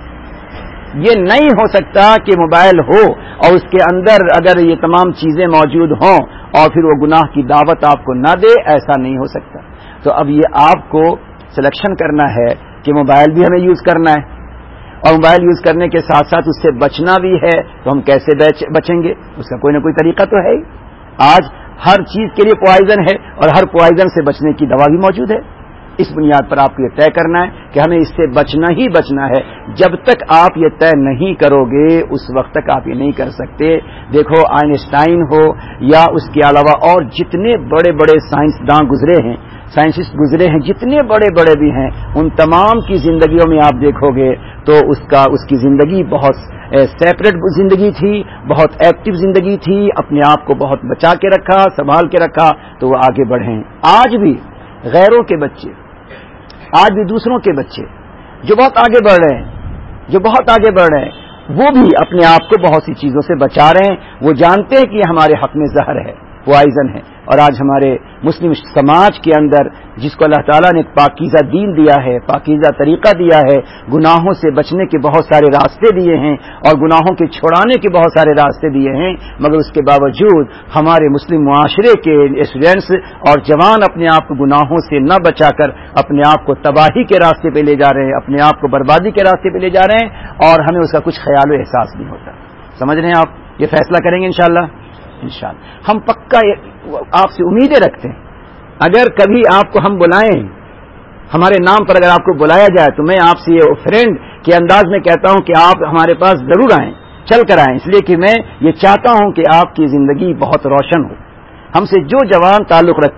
یہ نہیں ہو سکتا کہ موبائل ہو اور اس کے اندر اگر یہ تمام چیزیں موجود ہوں اور پھر وہ گناہ کی دعوت آپ کو نہ دے، ایسا نہیں ہو سکتا۔ تو اب یہ آپ کو سلیکشن کرنا ہے کہ موبائل بھی ہمیں یوز کرنا ہے اور موبائل یوز کرنے کے ساتھ ساتھ اس سے بچنا بھی ہے، تو ہم کیسے بچیں گے؟ اس کا کوئی نہ کوئی طریقہ تو ہے ہی۔ آج ہر چیز کے لیے پوائزن ہے اور ہر پوائزن سے بچنے کی دوا بھی موجود ہے۔ اس بنیاد پر آپ کو یہ طے کرنا ہے کہ ہمیں اس سے بچنا ہی بچنا ہے۔ جب تک آپ یہ طے نہیں کرو گے اس وقت تک آپ یہ نہیں کر سکتے۔ دیکھو آئنسٹائن ہو یا اس کے علاوہ اور جتنے بڑے بڑے سائنسداں گزرے ہیں، سائنسسٹ گزرے ہیں، جتنے بڑے بڑے بھی ہیں، ان تمام کی زندگیوں میں آپ دیکھو گے تو اس کا اس کی زندگی بہت سیپریٹ زندگی تھی، بہت ایکٹیو زندگی تھی، اپنے آپ کو بہت بچا کے رکھا، سنبھال کے رکھا تو وہ آگے بڑھیں۔ آج بھی غیروں کے بچے، آج بھی دوسروں کے بچے جو بہت آگے بڑھ رہے ہیں جو بہت آگے بڑھ رہے ہیں وہ بھی اپنے آپ کو بہت سی چیزوں سے بچا رہے ہیں۔ وہ جانتے ہیں کہ یہ ہمارے حق میں زہر ہے، پوائزن ہے۔ اور آج ہمارے مسلم سماج کے اندر جس کو اللہ تعالیٰ نے پاکیزہ دین دیا ہے، پاکیزہ طریقہ دیا ہے، گناہوں سے بچنے کے بہت سارے راستے دیے ہیں اور گناہوں کے چھڑانے کے بہت سارے راستے دیے ہیں، مگر اس کے باوجود ہمارے مسلم معاشرے کے اسٹوڈینٹس اور جوان اپنے آپ کو گناہوں سے نہ بچا کر اپنے آپ کو تباہی کے راستے پہ لے جا رہے ہیں، اپنے آپ کو بربادی کے راستے پہ لے جا رہے ہیں، اور ہمیں اس کا کچھ خیال و احساس نہیں ہوتا۔ سمجھ رہے ہیں آپ؟ یہ فیصلہ کریں گے انشاءاللہ انشاءاللہ ہم پکا آپ سے امیدیں رکھتے ہیں۔ اگر کبھی آپ کو ہم بلائیں، ہمارے نام پر اگر آپ کو بلایا جائے تو میں آپ سے یہ فرینڈ کے انداز میں کہتا ہوں کہ آپ ہمارے پاس ضرور آئیں، چل کر آئیں، اس لیے کہ میں یہ چاہتا ہوں کہ آپ کی زندگی بہت روشن ہو۔ ہم سے جو جوان تعلق رکھتا ہے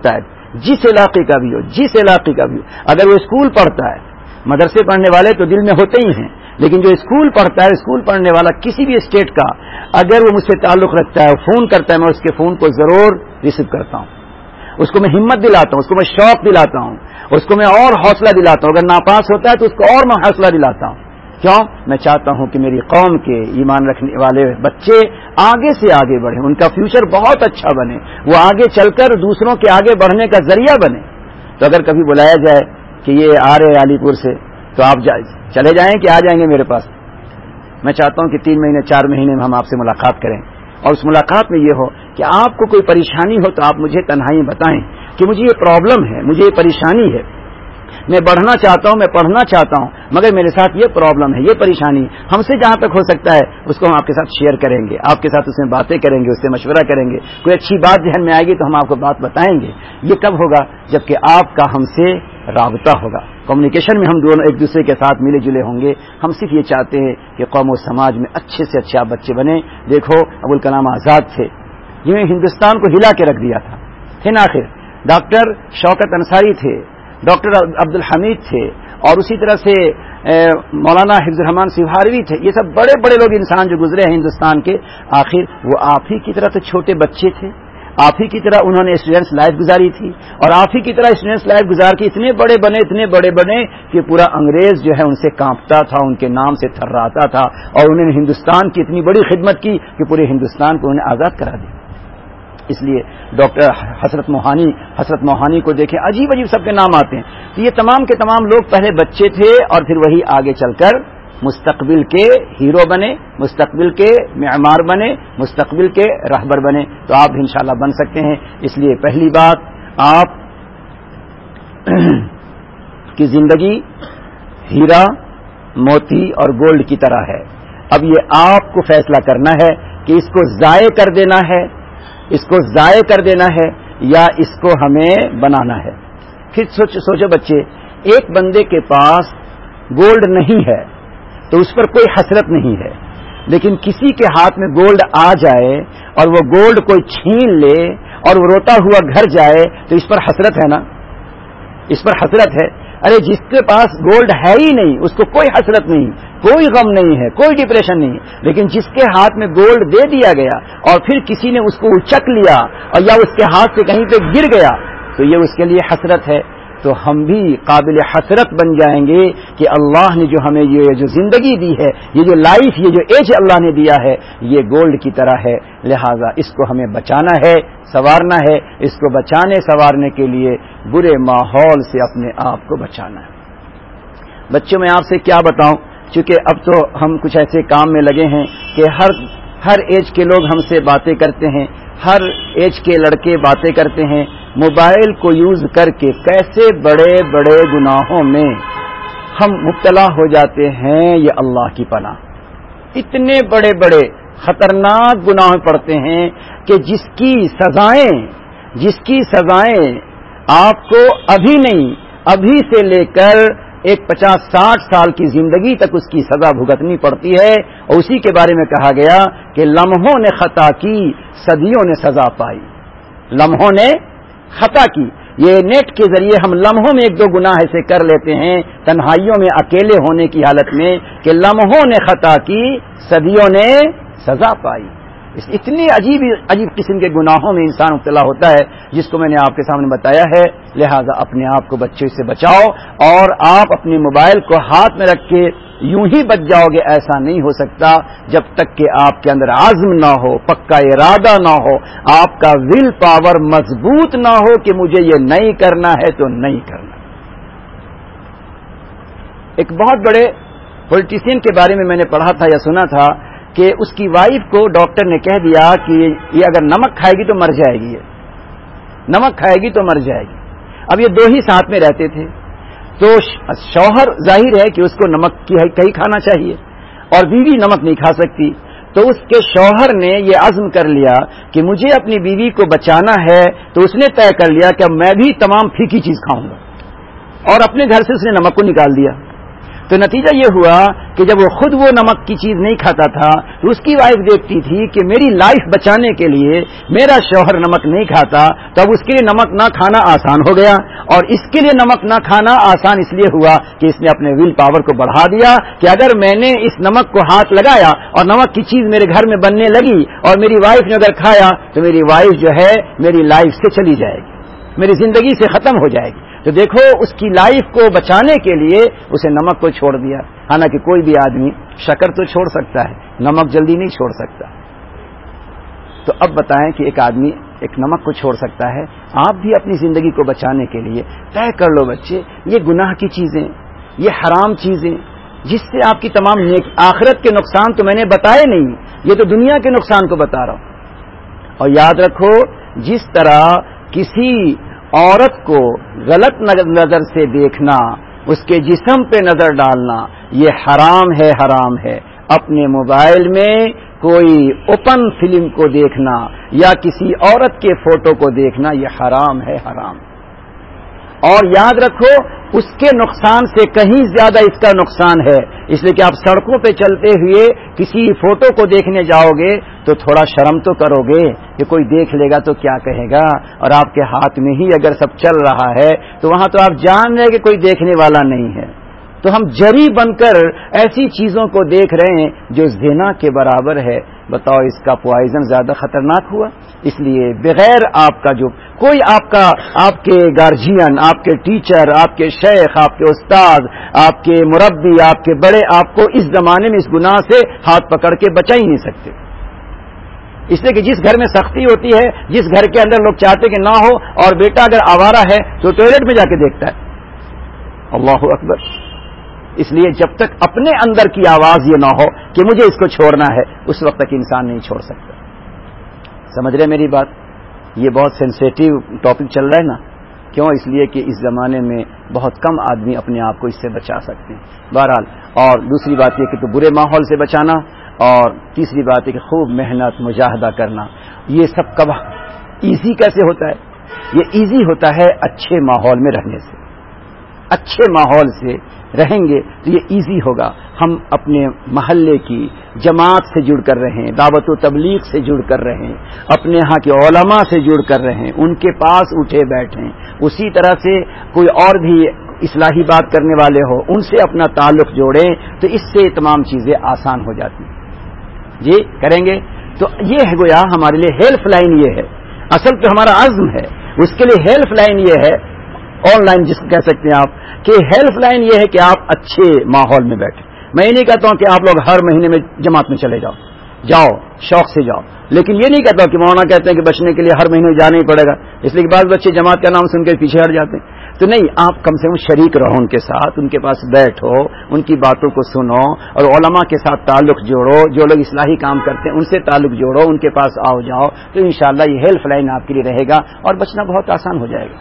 جس علاقے کا بھی ہو جس علاقے کا بھی ہو. اگر وہ اسکول پڑھتا ہے, مدرسے پڑھنے والے تو دل میں ہوتے ہی ہیں, لیکن جو اسکول پڑھتا ہے, اسکول پڑھنے والا کسی بھی اسٹیٹ کا, اگر وہ مجھ سے تعلق رکھتا ہے, فون کرتا ہے, میں اس کے فون کو ضرور ریسیو کرتا ہوں. اس کو میں ہمت دلاتا ہوں, اس کو میں شوق دلاتا ہوں, اس کو میں اور حوصلہ دلاتا ہوں. اگر ناپاس ہوتا ہے تو اس کو اور میں حوصلہ دلاتا ہوں. کیوں؟ میں چاہتا ہوں کہ میری قوم کے ایمان رکھنے والے بچے آگے سے آگے بڑھیں, ان کا فیوچر بہت اچھا بنے, وہ آگے چل کر دوسروں کے آگے بڑھنے کا ذریعہ بنے. تو اگر کبھی بلایا جائے کہ یہ آ رہے علی پور سے, تو آپ چلے جائیں کہ آ جائیں گے میرے پاس؟ میں چاہتا ہوں کہ تین مہینے چار مہینے میں ہم آپ سے ملاقات کریں, اور اس ملاقات میں یہ ہو کہ آپ کو کوئی پریشانی ہو تو آپ مجھے تنہائی بتائیں کہ مجھے یہ پرابلم ہے, مجھے یہ پریشانی ہے, میں بڑھنا چاہتا ہوں, میں پڑھنا چاہتا ہوں, مگر میرے ساتھ یہ پرابلم ہے, یہ پریشانی. ہم سے جہاں تک ہو سکتا ہے اس کو ہم آپ کے ساتھ شیئر کریں گے, آپ کے ساتھ اس میں باتیں کریں گے, اس سے مشورہ کریں گے. کوئی اچھی بات ذہن میں آئے گی تو ہم آپ کو بات بتائیں گے. یہ کب ہوگا؟ جبکہ آپ کا ہم سے رابطہ ہوگا, کمیونیکیشن میں ہم دونوں ایک دوسرے کے ساتھ ملے جلے ہوں گے. ہم صرف یہ چاہتے ہیں کہ قوم و سماج میں اچھے سے اچھے آپ بچے بنے. دیکھو ابوالکلام آزاد تھے, جنہوں نے ہندوستان کو ہلا کے رکھ دیا تھا. پھر آخر ڈاکٹر شوکت انصاری تھے, ڈاکٹر عبد الحمید تھے, اور اسی طرح سے مولانا حفظ الرحمان سیوہاروی تھے. یہ سب بڑے بڑے لوگ انسان جو گزرے ہیں ہندوستان کے, آخر وہ آپ ہی کی طرح تو چھوٹے بچے تھے, آپ ہی کی طرح انہوں نے اسٹوڈینٹس لائف گزاری تھی, اور آپ ہی کی طرح اسٹوڈینٹس لائف گزار کے اتنے بڑے بنے اتنے بڑے بنے کہ پورا انگریز جو ہے ان سے کانپتا تھا, ان کے نام سے تھراتا تھا, اور انہوں نے ہندوستان کی اتنی بڑی خدمت کی کہ پورے ہندوستان کو انہیں آزاد کرا دیا. اس لیے ڈاکٹر حسرت موہانی حسرت موہانی کو دیکھیں, عجیب عجیب سب کے نام آتے ہیں. تو یہ تمام کے تمام لوگ پہلے بچے تھے, اور پھر وہی آگے چل کر مستقبل کے ہیرو بنے, مستقبل کے معمار بنے, مستقبل کے رہبر بنے. تو آپ بھی انشاءاللہ بن سکتے ہیں. اس لیے پہلی بات, آپ کی زندگی ہیرا, موتی اور گولڈ کی طرح ہے. اب یہ آپ کو فیصلہ کرنا ہے کہ اس کو ضائع کر دینا ہے, اس کو ضائع کر دینا ہے, یا اس کو ہمیں بنانا ہے. پھر سوچ, سوچو بچے, ایک بندے کے پاس گولڈ نہیں ہے تو اس پر کوئی حسرت نہیں ہے, لیکن کسی کے ہاتھ میں گولڈ آ جائے اور وہ گولڈ کوئی چھین لے اور وہ روتا ہوا گھر جائے تو اس پر حسرت ہے نا, اس پر حسرت ہے. ارے جس کے پاس گولڈ ہے ہی نہیں اس کو کوئی حسرت نہیں, کوئی غم نہیں ہے, کوئی ڈپریشن نہیں, لیکن جس کے ہاتھ میں گولڈ دے دیا گیا اور پھر کسی نے اس کو اچک لیا اور یا اس کے ہاتھ سے کہیں پہ گر گیا تو یہ اس کے لیے حسرت ہے. تو ہم بھی قابل حسرت بن جائیں گے کہ اللہ نے جو ہمیں یہ جو زندگی دی ہے, یہ جو لائف, یہ جو ایج اللہ نے دیا ہے, یہ گولڈ کی طرح ہے. لہذا اس کو ہمیں بچانا ہے, سنوارنا ہے. اس کو بچانے سنوارنے کے لیے برے ماحول سے اپنے آپ کو بچانا ہے. بچوں میں آپ سے کیا بتاؤں, چونکہ اب تو ہم کچھ ایسے کام میں لگے ہیں کہ ہر ہر ایج کے لوگ ہم سے باتیں کرتے ہیں, ہر ایج کے لڑکے باتیں کرتے ہیں. موبائل کو یوز کر کے کیسے بڑے بڑے گناہوں میں ہم مبتلا ہو جاتے ہیں, یہ اللہ کی پناہ. اتنے بڑے بڑے خطرناک گناہ پڑتے ہیں کہ جس کی سزائیں جس کی سزائیں آپ کو ابھی نہیں, ابھی سے لے کر ایک پچاس ساٹھ سال کی زندگی تک اس کی سزا بھگتنی پڑتی ہے. اور اسی کے بارے میں کہا گیا کہ لمحوں نے خطا کی, صدیوں نے سزا پائی. لمحوں نے خطا کی, یہ نیٹ کے ذریعے ہم لمحوں میں ایک دو گناہ ایسے کر لیتے ہیں تنہائیوں میں اکیلے ہونے کی حالت میں کہ لمحوں نے خطا کی, صدیوں نے سزا پائی. اس اتنی عجیب عجیب قسم کے گناہوں میں انسان مبتلا ہوتا ہے جس کو میں نے آپ کے سامنے بتایا ہے. لہذا اپنے آپ کو بچوں سے بچاؤ, اور آپ اپنے موبائل کو ہاتھ میں رکھ کے یوں ہی بچ جاؤ گے ایسا نہیں ہو سکتا جب تک کہ آپ کے اندر عزم نہ ہو, پکا ارادہ نہ ہو, آپ کا ول پاور مضبوط نہ ہو کہ مجھے یہ نہیں کرنا ہے تو نہیں کرنا. ایک بہت بڑے پولیٹیشین کے بارے میں میں نے پڑھا تھا یا سنا تھا کہ اس کی وائف کو ڈاکٹر نے کہہ دیا کہ یہ اگر نمک کھائے گی تو مر جائے گی, یہ نمک کھائے گی تو مر جائے گی. اب یہ دو ہی ساتھ میں رہتے تھے, تو شوہر ظاہر ہے کہ اس کو نمک کہیں کھانا چاہیے اور بیوی نمک نہیں کھا سکتی. تو اس کے شوہر نے یہ عزم کر لیا کہ مجھے اپنی بیوی کو بچانا ہے, تو اس نے طے کر لیا کہ میں بھی تمام پھیکی چیز کھاؤں گا, اور اپنے گھر سے اس نے نمک کو نکال دیا. تو نتیجہ یہ ہوا کہ جب وہ خود وہ نمک کی چیز نہیں کھاتا تھا تو اس کی وائف دیکھتی تھی کہ میری لائف بچانے کے لیے میرا شوہر نمک نہیں کھاتا، تو اب اس کے لیے نمک نہ کھانا آسان ہو گیا، اور اس کے لیے نمک نہ کھانا آسان اس لیے ہوا کہ اس نے اپنے ول پاور کو بڑھا دیا کہ اگر میں نے اس نمک کو ہاتھ لگایا اور نمک کی چیز میرے گھر میں بننے لگی اور میری وائف نے اگر کھایا تو میری وائف جو ہے میری لائف سے چلی جائے گی، میری زندگی سے ختم ہو جائے گی۔ تو دیکھو اس کی لائف کو بچانے کے لیے اسے نمک کو چھوڑ دیا، حالانکہ کوئی بھی آدمی شکر تو چھوڑ سکتا ہے، نمک جلدی نہیں چھوڑ سکتا۔ تو اب بتائیں کہ ایک آدمی ایک نمک کو چھوڑ سکتا ہے، آپ بھی اپنی زندگی کو بچانے کے لیے طے کر لو بچے، یہ گناہ کی چیزیں، یہ حرام چیزیں جس سے آپ کی تمام نیک آخرت کے نقصان تو میں نے بتائے نہیں، یہ تو دنیا کے نقصان کو بتا رہا ہوں۔ اور یاد رکھو، جس طرح کسی عورت کو غلط نظر سے دیکھنا، اس کے جسم پہ نظر ڈالنا، یہ حرام ہے، حرام ہے۔ اپنے موبائل میں کوئی اوپن فلم کو دیکھنا یا کسی عورت کے فوٹو کو دیکھنا، یہ حرام ہے، حرام۔ اور یاد رکھو، اس کے نقصان سے کہیں زیادہ اس کا نقصان ہے، اس لیے کہ آپ سڑکوں پہ چلتے ہوئے کسی فوٹو کو دیکھنے جاؤ گے تو تھوڑا شرم تو کرو گے کہ کوئی دیکھ لے گا تو کیا کہے گا، اور آپ کے ہاتھ میں ہی اگر سب چل رہا ہے تو وہاں تو آپ جان رہے کہ کوئی دیکھنے والا نہیں ہے۔ تو ہم جری بن کر ایسی چیزوں کو دیکھ رہے ہیں جو زنا کے برابر ہے، بتاؤ اس کا پوائزن زیادہ خطرناک ہوا؟ اس لیے بغیر آپ کا جو کوئی آپ کا آپ کے گارجین، آپ کے ٹیچر، آپ کے شیخ، آپ کے استاد، آپ کے مربی، آپ کے بڑے آپ کو اس زمانے میں اس گناہ سے ہاتھ پکڑ کے بچا ہی نہیں سکتے، اس لیے کہ جس گھر میں سختی ہوتی ہے، جس گھر کے اندر لوگ چاہتے کہ نہ ہو، اور بیٹا اگر آوارہ ہے تو ٹوائلٹ میں جا کے دیکھتا ہے، اللہ اکبر۔ اس لیے جب تک اپنے اندر کی آواز یہ نہ ہو کہ مجھے اس کو چھوڑنا ہے، اس وقت تک انسان نہیں چھوڑ سکتا۔ سمجھ رہے میری بات؟ یہ بہت سینسیٹیو ٹاپک چل رہا ہے نا، کیوں؟ اس لیے کہ اس زمانے میں بہت کم آدمی اپنے آپ کو اس سے بچا سکتے ہیں۔ بہرحال، اور دوسری بات یہ کہ تو برے ماحول سے بچانا، اور تیسری بات ہے کہ خوب محنت مجاہدہ کرنا۔ یہ سب کب ایزی کیسے ہوتا ہے؟ یہ ایزی ہوتا ہے اچھے ماحول میں رہنے سے۔ اچھے ماحول سے رہیں گے تو یہ ایزی ہوگا۔ ہم اپنے محلے کی جماعت سے جڑ کر رہے ہیں، دعوت و تبلیغ سے جڑ کر رہے ہیں، اپنے ہاں کے علماء سے جڑ کر رہے ہیں، ان کے پاس اٹھے بیٹھیں۔ اسی طرح سے کوئی اور بھی اصلاحی بات کرنے والے ہو، ان سے اپنا تعلق جوڑیں، تو اس سے تمام چیزیں آسان ہو جاتی ہیں۔ جی کریں گے تو یہ ہے گویا ہمارے لیے ہیلپ لائن، یہ ہے اصل تو ہمارا عزم ہے، اس کے لیے ہیلپ لائن یہ ہے، آن لائن جس کو کہہ سکتے ہیں آپ، کہ ہیلپ لائن یہ ہے کہ آپ اچھے ماحول میں بیٹھیں۔ میں یہ نہیں کہتا ہوں کہ آپ لوگ ہر مہینے میں جماعت میں چلے جاؤ، جاؤ شوق سے جاؤ، لیکن یہ نہیں کہتا کہ مولانا کہتے ہیں کہ بچنے کے لیے ہر مہینے جانا ہی پڑے گا، اس لیے کہ بعض بچے جماعت کا نام سن کے پیچھے ہٹ جاتے ہیں۔ تو نہیں، آپ کم سے کم شریک رہو ان کے ساتھ، ان کے پاس بیٹھو، ان کی باتوں کو سنو، اور علماء کے ساتھ تعلق جوڑو، جو لوگ اصلاحی کام کرتے ہیں ان سے تعلق جوڑو، ان کے پاس آؤ جاؤ، تو انشاءاللہ یہ ہیلپ لائن آپ کے لیے رہے گا اور بچنا بہت آسان ہو جائے گا۔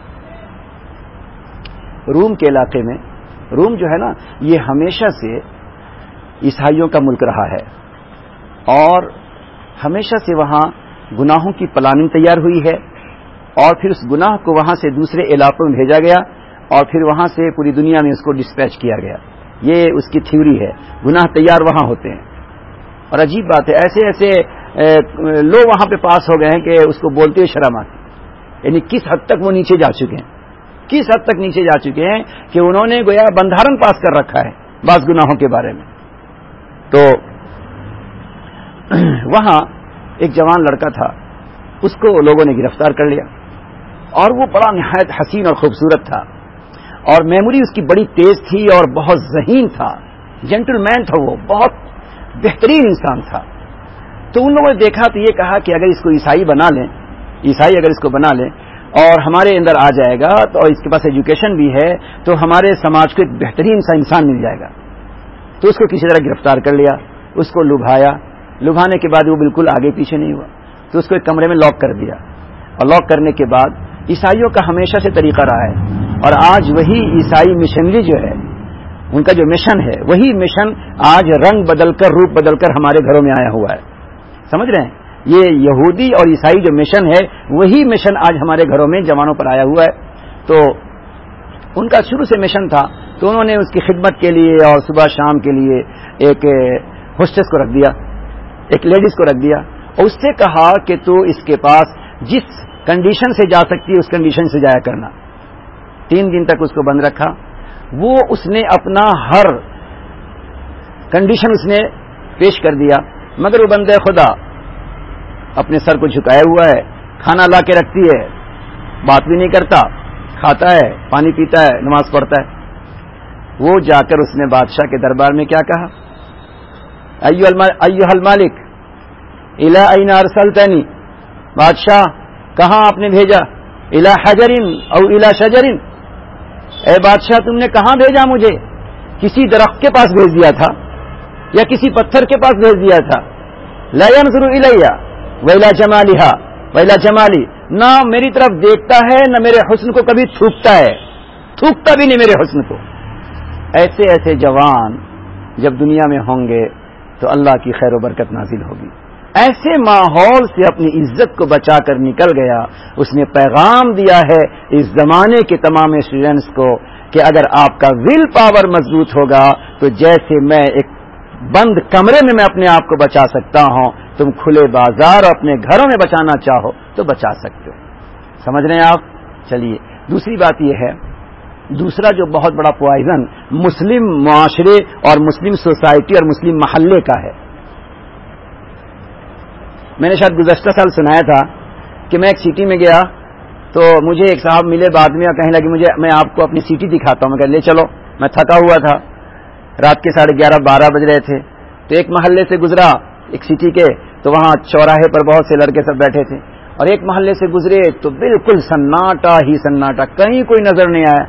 روم کے علاقے میں، روم جو ہے نا، یہ ہمیشہ سے عیسائیوں کا ملک رہا ہے، اور ہمیشہ سے وہاں گناہوں کی پلاننگ تیار ہوئی ہے، اور پھر اس گناہ کو وہاں سے دوسرے علاقوں میں بھیجا گیا، اور پھر وہاں سے پوری دنیا میں اس کو ڈسپیچ کیا گیا۔ یہ اس کی تھیوری ہے، گناہ تیار وہاں ہوتے ہیں۔ اور عجیب بات ہے، ایسے ایسے لوگ وہاں پہ پاس ہو گئے ہیں کہ اس کو بولتے ہوئے شرم آتی، یعنی کس حد تک وہ نیچے جا چکے ہیں، کس حد تک نیچے جا چکے ہیں کہ انہوں نے گویا بندھارن پاس کر رکھا ہے بعض گناہوں کے بارے میں۔ تو وہاں ایک جوان لڑکا تھا، اس کو لوگوں نے گرفتار کر لیا، اور وہ بڑا نہایت حسین اور خوبصورت تھا، اور میموری اس کی بڑی تیز تھی اور بہت ذہین تھا، جینٹل مین تھا، وہ بہت بہترین انسان تھا۔ تو ان لوگوں نے دیکھا تو یہ کہا کہ اگر اس کو عیسائی بنا لیں، عیسائی اگر اس کو بنا لیں اور ہمارے اندر آ جائے گا تو اس کے پاس ایجوکیشن بھی ہے، تو ہمارے سماج کو ایک بہترین سا انسان مل جائے گا۔ تو اس کو کسی طرح گرفتار کر لیا، اس کو لبھایا، لبھانے کے بعد وہ بالکل آگے پیچھے نہیں ہوا، تو اس کو ایک کمرے میں لاک کر دیا، اور لاک کرنے کے بعد عیسائیوں کا ہمیشہ سے طریقہ رہا ہے، اور آج وہی عیسائی مشنری جو ہے، ان کا جو مشن ہے، وہی مشن آج رنگ بدل کر روپ بدل کر ہمارے گھروں میں آیا ہوا ہے۔ سمجھ رہے ہیں؟ یہ یہودی اور عیسائی جو مشن ہے، وہی مشن آج ہمارے گھروں میں جوانوں پر آیا ہوا ہے۔ تو ان کا شروع سے مشن تھا تو انہوں نے اس کی خدمت کے لیے اور صبح شام کے لیے ایک ہوسٹس کو رکھ دیا، ایک لیڈیز کو رکھ دیا، اور اس سے کہا کہ تو اس کے پاس جس کنڈیشن سے جا سکتی ہے اس کنڈیشن سے جایا کرنا۔ تین دن تک اس کو بند رکھا، وہ اس نے اپنا ہر کنڈیشن اس نے پیش کر دیا، مگر وہ بندے خدا اپنے سر کو جھکائے ہوا ہے، کھانا لا کے رکھتی ہے، بات بھی نہیں کرتا، کھاتا ہے، پانی پیتا ہے، نماز پڑھتا ہے۔ وہ جا کر اس نے بادشاہ کے دربار میں کیا کہا، ایھا المالک الی این ارسلتنی، بادشاہ کہاں آپ نے بھیجا، الی حجر او الی شجر، اے بادشاہ تم نے کہاں بھیجا مجھے، کسی درخت کے پاس بھیج دیا تھا یا کسی پتھر کے پاس بھیج دیا تھا؟ لا ينظر الی ویلا جمالھا ویلا جمالی، نہ میری طرف دیکھتا ہے نہ میرے حسن کو کبھی تھوکتا ہے، تھوکتا بھی نہیں میرے حسن کو۔ ایسے ایسے جوان جب دنیا میں ہوں گے تو اللہ کی خیر و برکت نازل ہوگی۔ ایسے ماحول سے اپنی عزت کو بچا کر نکل گیا۔ اس نے پیغام دیا ہے اس زمانے کے تمام اسٹوڈنٹس کو کہ اگر آپ کا ول پاور مضبوط ہوگا تو جیسے میں ایک بند کمرے میں میں اپنے آپ کو بچا سکتا ہوں، تم کھلے بازار اور اپنے گھروں میں بچانا چاہو تو بچا سکتے ہو۔ سمجھ رہے ہیں آپ؟ چلیے دوسری بات یہ ہے، دوسرا جو بہت بڑا پوائزن مسلم معاشرے اور مسلم سوسائٹی اور مسلم محلے کا ہے، میں نے شاید گزشتہ سال سنایا تھا کہ میں ایک سٹی میں گیا تو مجھے ایک صاحب ملے بعد میں اور کہنے لگے مجھے میں آپ کو اپنی سٹی دکھاتا ہوں۔ میں کہا لے چلو، میں تھکا ہوا تھا، رات کے ساڑھے گیارہ بارہ بج رہے تھے، تو ایک محلے سے گزرا ایک سٹی کے، تو وہاں چوراہے پر بہت سے لڑکے سب بیٹھے تھے، اور ایک محلے سے گزرے تو بالکل سناٹا ہی سناٹا، کہیں کوئی نظر نہیں آیا۔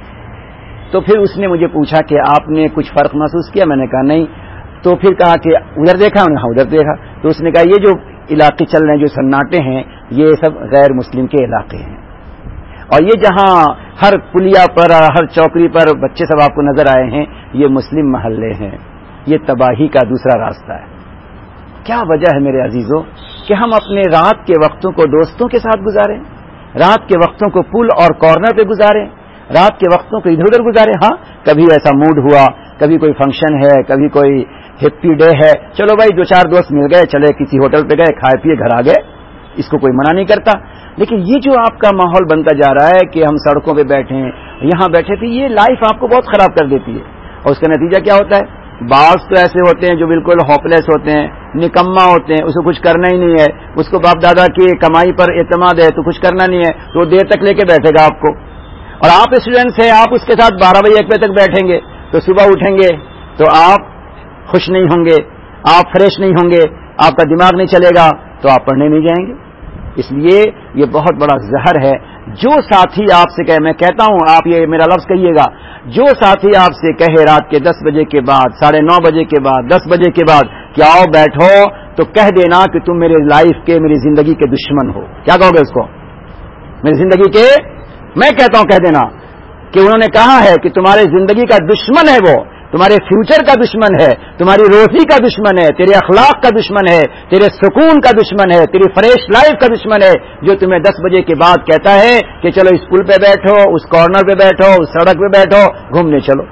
تو پھر اس نے مجھے پوچھا کہ آپ نے کچھ فرق محسوس کیا؟ میں نے کہا نہیں۔ تو پھر کہا کہ ادھر دیکھا؟ ہاں ادھر دیکھا۔ تو اس نے کہا یہ جو علاقے چل رہے ہیں، جو سناٹے ہیں، یہ سب غیر مسلم کے علاقے ہیں، اور یہ جہاں ہر پلیا پر ہر چوکری پر بچے سب آپ کو نظر آئے ہیں، یہ مسلم محلے ہیں، یہ تباہی کا دوسرا راستہ ہے۔ کیا وجہ ہے میرے عزیزوں کہ ہم اپنے رات کے وقتوں کو دوستوں کے ساتھ گزاریں، رات کے وقتوں کو پل اور کارنر پہ گزاریں، رات کے وقتوں کو ادھر ادھر گزاریں۔ ہاں کبھی ایسا موڈ ہوا، کبھی کوئی فنکشن ہے، کبھی کوئی ہیپی ڈے ہے، چلو بھائی دو چار دوست مل گئے، چلے کسی ہوٹل پہ گئے، کھائے پیے گھر آ گئے، اس کو کوئی منع نہیں کرتا۔ لیکن یہ جو آپ کا ماحول بنتا جا رہا ہے کہ ہم سڑکوں پہ بیٹھے ہیں، یہاں بیٹھے تھے، یہ لائف آپ کو بہت خراب کر دیتی ہے، اور اس کا نتیجہ کیا ہوتا ہے؟ بعض تو ایسے ہوتے ہیں جو بالکل ہوپلیس ہوتے ہیں، نکما ہوتے ہیں، اس کو کچھ کرنا ہی نہیں ہے، اس کو باپ دادا کی کمائی پر اعتماد ہے تو کچھ کرنا نہیں ہے، تو وہ دیر تک لے کے بیٹھے گا آپ کو۔ اور آپ اسٹوڈینٹس ہیں، آپ اس کے ساتھ بارہ بجے ایک بجے تک بیٹھیں گے تو صبح اٹھیں گے تو آپ خوش نہیں ہوں گے، آپ فریش نہیں ہوں گے، آپ کا دماغ نہیں چلے گا، تو آپ پڑھنے نہیں جائیں گے۔ اس لیے یہ بہت بڑا زہر ہے۔ جو ساتھی آپ سے کہے، میں کہتا ہوں آپ یہ میرا لفظ کہیے گا، جو ساتھی آپ سے کہے رات کے دس بجے کے بعد، ساڑھے نو بجے کے بعد، دس بجے کے بعد کہ آؤ بیٹھو، تو کہہ دینا کہ تم میرے لائف کے، میری زندگی کے دشمن ہو۔ کیا کہو گے اس کو؟ میری زندگی کے، میں کہتا ہوں کہہ دینا کہ انہوں نے کہا ہے کہ تمہارے زندگی کا دشمن ہے، وہ تمہارے فیوچر کا دشمن ہے، تمہاری روزی کا دشمن ہے، تیرے اخلاق کا دشمن ہے، تیرے سکون کا دشمن ہے، تیری فریش لائف کا دشمن ہے، جو تمہیں دس بجے کے بعد کہتا ہے کہ چلو اس پل پہ بیٹھو، اس کارنر پہ بیٹھو، اس سڑک پہ بیٹھو، گھومنے چلو۔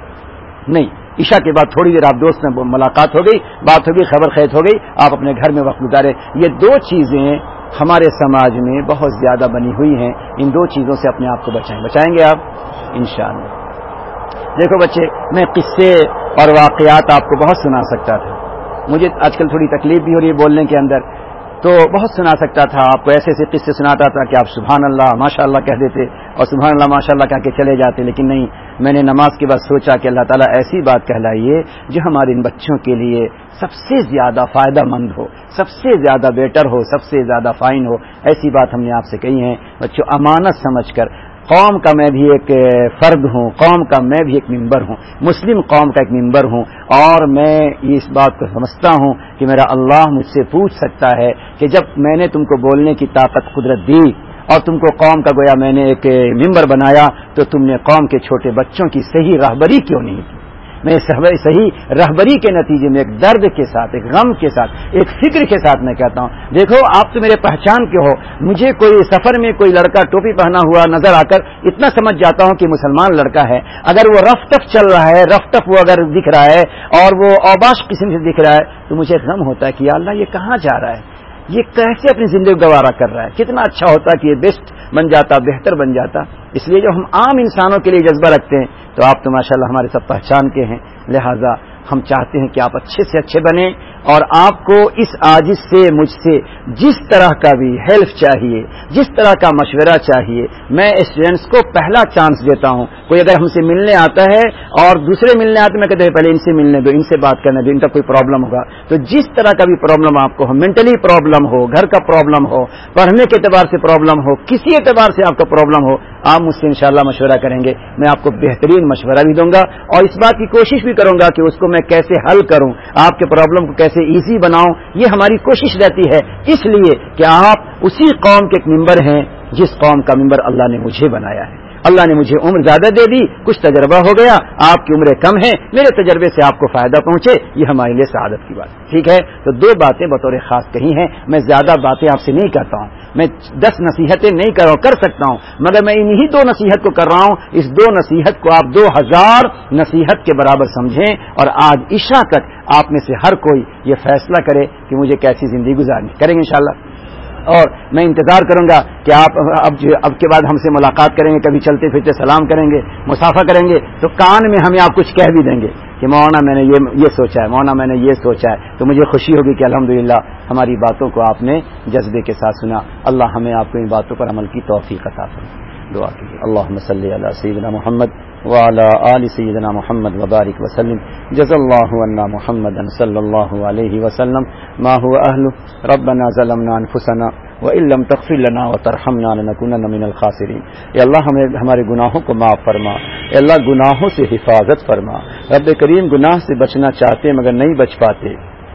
نہیں، عشاء کے بعد تھوڑی دیر آپ دوست میں ملاقات ہو گئی، بات ہو گئی، خبر خیت ہو گئی، آپ اپنے گھر میں وقت گزارے۔ یہ دو چیزیں ہمارے سماج میں بہت زیادہ بنی ہوئی ہیں، ان دو چیزوں سے اپنے آپ کو بچائیں۔ بچائیں گے آپ انشاءاللہ؟ دیکھو بچے، میں قصے اور واقعات آپ کو بہت سنا سکتا تھا، مجھے آج کل تھوڑی تکلیف بھی ہو رہی ہے بولنے کے اندر، تو بہت سنا سکتا تھا آپ کو، ایسے ایسے قصے سناتا تھا کہ آپ سبحان اللہ ماشاء اللہ کہہ دیتے اور سبحان اللہ ماشاء اللہ کہہ کے چلے جاتے، لیکن نہیں، میں نے نماز کے بعد سوچا کہ اللہ تعالیٰ ایسی بات کہلائیے جو ہمارے ان بچوں کے لیے سب سے زیادہ فائدہ مند ہو، سب سے زیادہ بیٹر ہو، سب سے زیادہ فائن ہو، ایسی بات ہم نے آپ سے کہی ہے۔ بچوں، امانت سمجھ کر، قوم کا میں بھی ایک فرد ہوں، قوم کا میں بھی ایک ممبر ہوں، مسلم قوم کا ایک ممبر ہوں، اور میں اس بات کو سمجھتا ہوں کہ میرا اللہ مجھ سے پوچھ سکتا ہے کہ جب میں نے تم کو بولنے کی طاقت قدرت دی اور تم کو قوم کا گویا میں نے ایک ممبر بنایا، تو تم نے قوم کے چھوٹے بچوں کی صحیح راہبری کیوں نہیں کی؟ میں صحیح رہبری کے نتیجے میں ایک درد کے ساتھ، ایک غم کے ساتھ، ایک فکر کے ساتھ میں کہتا ہوں، دیکھو آپ تو میرے پہچان کے ہو، مجھے کوئی سفر میں کوئی لڑکا ٹوپی پہنا ہوا نظر آ کر اتنا سمجھ جاتا ہوں کہ مسلمان لڑکا ہے، اگر وہ رف ٹف چل رہا ہے، رف ٹف وہ اگر دکھ رہا ہے اور وہ اوباش قسم سے دکھ رہا ہے تو مجھے غم ہوتا ہے کہ یا اللہ یہ کہاں جا رہا ہے، یہ کیسے اپنی زندگی گوارا کر رہا ہے، کتنا اچھا ہوتا کہ یہ بیسٹ بن جاتا، بہتر بن جاتا۔ اس لیے جو ہم عام انسانوں کے لیے جذبہ رکھتے ہیں تو آپ تو ماشاءاللہ ہمارے سب پہچان کے ہیں، لہذا ہم چاہتے ہیں کہ آپ اچھے سے اچھے بنیں، اور آپ کو اس عاجز سے مجھ سے جس طرح کا بھی ہیلپ چاہیے، جس طرح کا مشورہ چاہیے، میں اسٹوڈینٹس کو پہلا چانس دیتا ہوں۔ کوئی اگر ہم سے ملنے آتا ہے اور دوسرے ملنے آتے میں کہتے ہیں پہلے ان سے ملنے دو، ان سے بات کرنے دو، ان کا کوئی پرابلم ہوگا، تو جس طرح کا بھی پرابلم آپ کو ہو، مینٹلی پرابلم ہو، گھر کا پرابلم ہو، پڑھنے کے اعتبار سے پرابلم ہو، کسی اعتبار سے آپ کا پرابلم ہو، آپ مجھ سے انشاءاللہ مشورہ کریں گے، میں آپ کو بہترین مشورہ بھی دوں گا اور اس بات کی کوشش بھی کروں گا کہ اس کو میں کیسے حل کروں، آپ کے پرابلم کو کیسے ایزی بناؤں، یہ ہماری کوشش رہتی ہے، اس لیے کہ آپ اسی قوم کے ایک ممبر ہیں جس قوم کا ممبر اللہ نے مجھے بنایا ہے۔ اللہ نے مجھے عمر زیادہ دے دی، کچھ تجربہ ہو گیا، آپ کی عمریں کم ہیں، میرے تجربے سے آپ کو فائدہ پہنچے، یہ ہمارے لیے سعادت کی بات ہے۔ ٹھیک ہے، تو دو باتیں بطور خاص کہی ہیں، میں زیادہ باتیں آپ سے نہیں کرتا ہوں، میں دس نصیحتیں نہیں کر کر سکتا ہوں، مگر میں انہی دو نصیحت کو کر رہا ہوں، اس دو نصیحت کو آپ دو ہزار نصیحت کے برابر سمجھیں، اور آج عشاء تک آپ میں سے ہر کوئی یہ فیصلہ کرے کہ مجھے کیسی زندگی گزارنی، کریں گے انشاءاللہ۔ اور میں انتظار کروں گا کہ آپ اب اب کے بعد ہم سے ملاقات کریں گے، کبھی چلتے پھرتے سلام کریں گے، مصافحہ کریں گے، تو کان میں ہمیں آپ کچھ کہہ بھی دیں گے کہ مولانا میں نے یہ یہ سوچا ہے، مولانا میں نے یہ سوچا ہے، تو مجھے خوشی ہوگی کہ الحمدللہ ہماری باتوں کو آپ نے جذبے کے ساتھ سنا۔ اللہ ہمیں آپ کو ان باتوں پر عمل کی توفیق عطا فرمائے۔ دعا کیجیے، اللہم صلی علی سیدنا محمد وعلی آل سیدنا محمد وبارک وسلم، جزا اللہ عنا محمدا صلی اللہ علیہ وسلم ما هو اہلہ، ربنا ظلمنا انفسنا وَإِن لَّمْ تَغْفِرْ لَنَا وَتَرْحَمْنَا لَنَكُونَنَّ مِنَ الْخَاسِرِينَ۔ اے اللہ ہمیں ہمارے گناہوں کو معاف فرما، اے اللہ گناہوں سے حفاظت فرما۔ رب کریم گناہ سے بچنا چاہتے مگر نہیں بچ پاتے،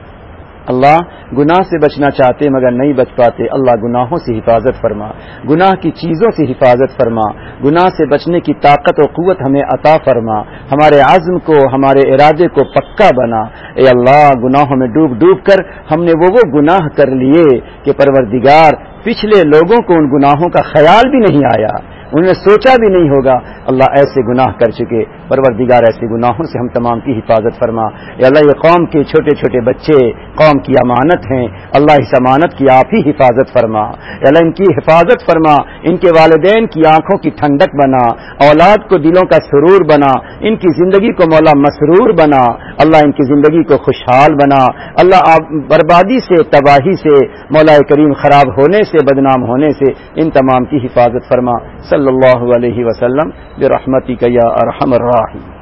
اللہ گناہ سے بچنا چاہتے مگر نہیں بچ پاتے، اللہ گناہوں سے حفاظت فرما، گناہ کی چیزوں سے حفاظت فرما، گناہ سے بچنے کی طاقت و قوت ہمیں عطا فرما، ہمارے عزم کو، ہمارے ارادے کو پکا بنا۔ اے اللہ گناہوں میں ڈوب ڈوب کر ہم نے وہ وہ گناہ کر لیے کہ پروردگار پچھلے لوگوں کو ان گناہوں کا خیال بھی نہیں آیا، انہوں نے سوچا بھی نہیں ہوگا۔ اللہ ایسے گناہ کر چکے، پروردگار ایسے گناہوں سے ہم تمام کی حفاظت فرما۔ اے اللہ یہ قوم کے چھوٹے چھوٹے بچے قوم کی امانت ہیں، اللہ اس امانت کی آپ ہی حفاظت فرما۔ اے اللہ ان کی حفاظت فرما، ان کے والدین کی آنکھوں کی ٹھنڈک بنا، اولاد کو دلوں کا سرور بنا، ان کی زندگی کو مولا مسرور بنا، اللہ ان کی زندگی کو خوشحال بنا، اللہ آپ بربادی سے، تباہی سے، مولا کریم خراب ہونے سے، بدنام ہونے سے ان تمام کی حفاظت فرما۔ صلی اللہ علیہ وسلم برحمتک یا ارحم الراحمین۔